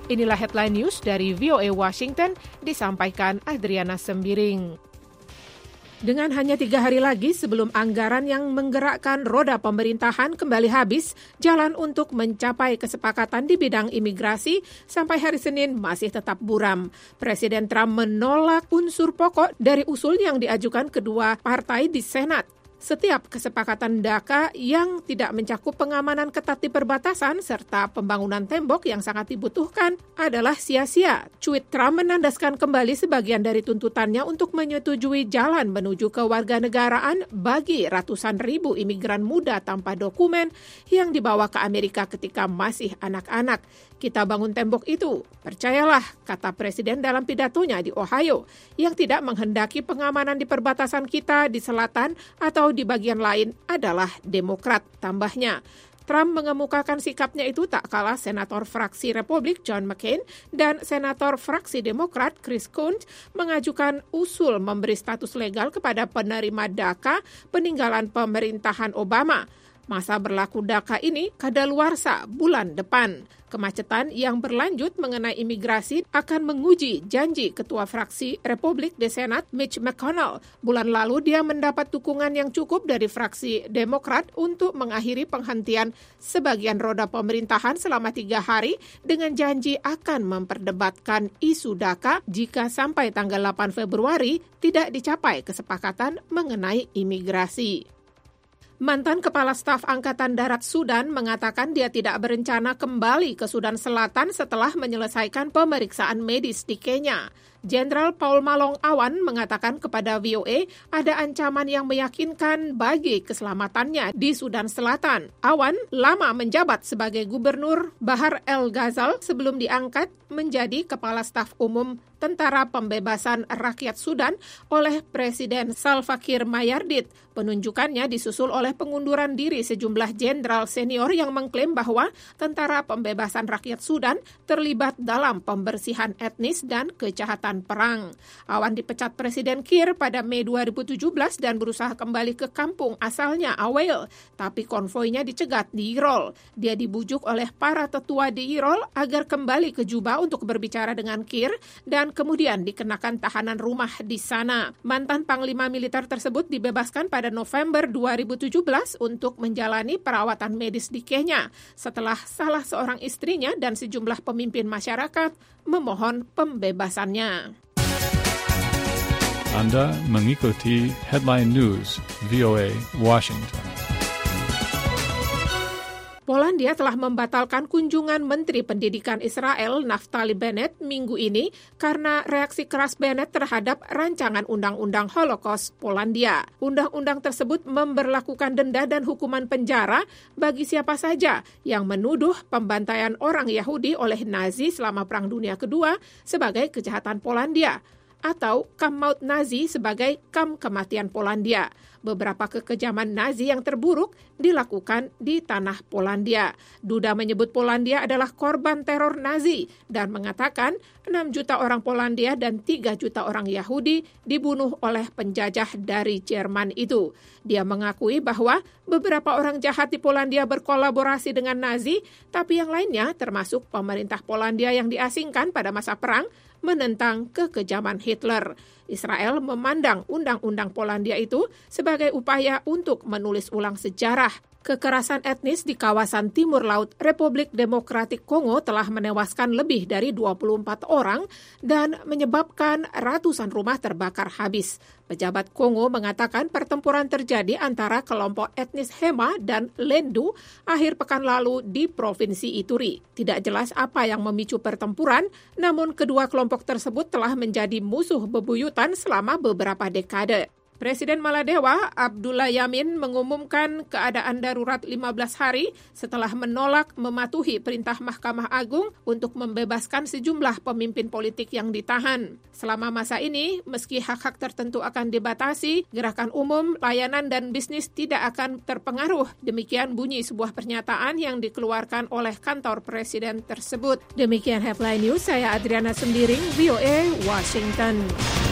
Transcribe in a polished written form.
Inilah headline news dari VOA Washington, disampaikan Adriana Sembiring. Dengan hanya 3 hari lagi sebelum anggaran yang menggerakkan roda pemerintahan kembali habis, jalan untuk mencapai kesepakatan di bidang imigrasi sampai hari Senin masih tetap buram. Presiden Trump menolak unsur pokok dari usul yang diajukan kedua partai di Senat. Setiap kesepakatan DACA yang tidak mencakup pengamanan ketat di perbatasan serta pembangunan tembok yang sangat dibutuhkan adalah sia-sia. Cuit Trump menandaskan kembali sebagian dari tuntutannya untuk menyetujui jalan menuju kewarganegaraan bagi ratusan ribu imigran muda tanpa dokumen yang dibawa ke Amerika ketika masih anak-anak. Kita bangun tembok itu, percayalah, kata Presiden dalam pidatonya di Ohio, yang tidak menghendaki pengamanan di perbatasan kita di selatan atau di bagian lain adalah Demokrat, tambahnya. Trump mengemukakan sikapnya itu tak kalah Senator fraksi Republik John McCain dan Senator fraksi Demokrat Chris Coons mengajukan usul memberi status legal kepada penerima DACA peninggalan pemerintahan Obama. Masa berlaku DACA ini kadaluarsa bulan depan. Kemacetan yang berlanjut mengenai imigrasi akan menguji janji Ketua Fraksi Republik di Senat Mitch McConnell. Bulan lalu dia mendapat dukungan yang cukup dari fraksi Demokrat untuk mengakhiri penghentian sebagian roda pemerintahan selama 3 hari dengan janji akan memperdebatkan isu DACA jika sampai tanggal 8 Februari tidak dicapai kesepakatan mengenai imigrasi. Mantan Kepala Staf Angkatan Darat Sudan mengatakan dia tidak berencana kembali ke Sudan Selatan setelah menyelesaikan pemeriksaan medis di Kenya. Jenderal Paul Malong Awan mengatakan kepada VOA ada ancaman yang meyakinkan bagi keselamatannya di Sudan Selatan. Awan lama menjabat sebagai Gubernur Bahar El Ghazal sebelum diangkat menjadi Kepala Staf Umum Tentara Pembebasan Rakyat Sudan oleh Presiden Salva Kiir Mayardit. Penunjukannya disusul oleh pengunduran diri sejumlah jenderal senior yang mengklaim bahwa Tentara Pembebasan Rakyat Sudan terlibat dalam pembersihan etnis dan kejahatan perang. Awan dipecat Presiden Kiir pada Mei 2017 dan berusaha kembali ke kampung asalnya Awel, tapi konvoinya dicegat di Irol. Dia dibujuk oleh para tetua di Irol agar kembali ke Juba untuk berbicara dengan Kiir dan kemudian dikenakan tahanan rumah di sana. Mantan Panglima Militer tersebut dibebaskan pada November 2017 untuk menjalani perawatan medis di Kenya setelah salah seorang istrinya dan sejumlah pemimpin masyarakat memohon pembebasannya. Anda mengikuti Headline News VOA Washington. Polandia telah membatalkan kunjungan Menteri Pendidikan Israel Naftali Bennett minggu ini karena reaksi keras Bennett terhadap rancangan Undang-Undang Holocaust Polandia. Undang-undang tersebut memberlakukan denda dan hukuman penjara bagi siapa saja yang menuduh pembantaian orang Yahudi oleh Nazi selama Perang Dunia Kedua sebagai kejahatan Polandia, atau kam maut Nazi sebagai kam kematian Polandia. Beberapa kekejaman Nazi yang terburuk dilakukan di tanah Polandia. Duda menyebut Polandia adalah korban teror Nazi dan mengatakan 6 juta orang Polandia dan 3 juta orang Yahudi dibunuh oleh penjajah dari Jerman itu. Dia mengakui bahwa beberapa orang jahat di Polandia berkolaborasi dengan Nazi, tapi yang lainnya termasuk pemerintah Polandia yang diasingkan pada masa perang menentang kekejaman Hitler. Israel memandang undang-undang Polandia itu sebagai upaya untuk menulis ulang sejarah. Kekerasan etnis di kawasan Timur Laut Republik Demokratik Kongo telah menewaskan lebih dari 24 orang dan menyebabkan ratusan rumah terbakar habis. Pejabat Kongo mengatakan pertempuran terjadi antara kelompok etnis Hema dan Lendu akhir pekan lalu di Provinsi Ituri. Tidak jelas apa yang memicu pertempuran, namun kedua kelompok tersebut telah menjadi musuh bebuyutan selama beberapa dekade. Presiden Maladewa, Abdullah Yamin, mengumumkan keadaan darurat 15 hari setelah menolak mematuhi perintah Mahkamah Agung untuk membebaskan sejumlah pemimpin politik yang ditahan. Selama masa ini, meski hak-hak tertentu akan dibatasi, gerakan umum, layanan, dan bisnis tidak akan terpengaruh. Demikian bunyi sebuah pernyataan yang dikeluarkan oleh kantor presiden tersebut. Demikian Headline News, saya Adriana Sembiring, VOA, Washington.